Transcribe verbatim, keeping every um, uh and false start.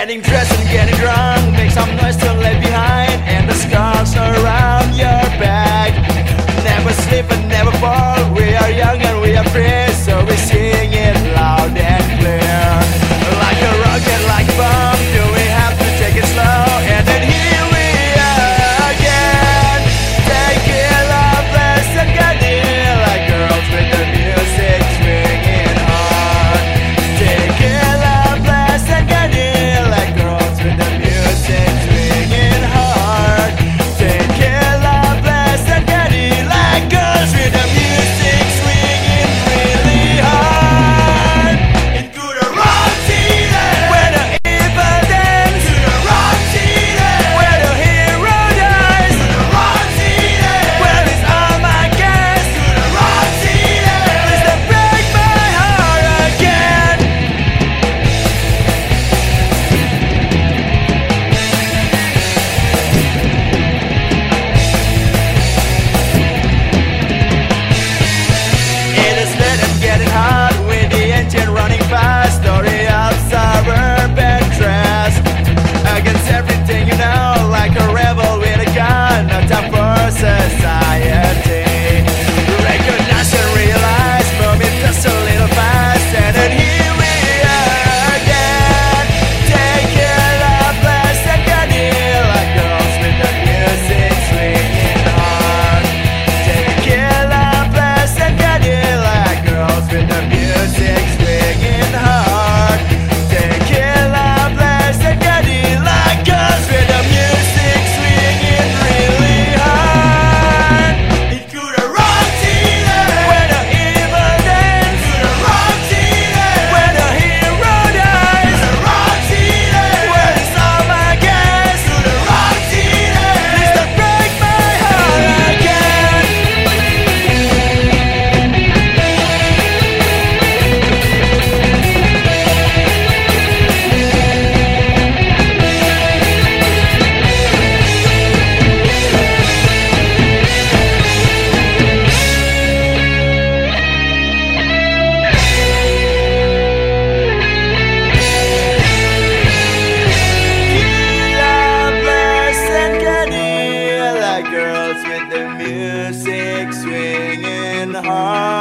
Getting dressed and getting drunk, make some noise to leave behind, and the scars around your back. Never sleep and never fall, we are young and we are free, so we sing it loud and clear. Like a rocket, like a bomb, do we have to take it slow? And then here we are again. Take it loveless and get it like girls with the music swinging hard. Take it loveless and get it like girls with the music swinging hard. Take it loveless and get it like girls with the music swinging really hard. Into the rock city, where the evil dance. To the rock city, where the hero dies. To the rock city, where it's all my gas. To the rock city, please don't break my heart again. It is lit and getting hot with the engine running fast. Story of suburban trash against everything you know, like a rebel with a gun. No time for society. Recognize and realize, moving just a little fast, and then here we are again. Take it loveless and get it like girls with the music swinging hard. Take it loveless and get it like girls with the music swinging hard. Take it loveless and get it like girls with the music swinging really hard. Into the rock city, where the evil dance. To the rock city, where the hero dies. To the rock city, where it's all my gas. To the rock city, please don't break my heart again. Loveless and get it like girls with the music swinging hard.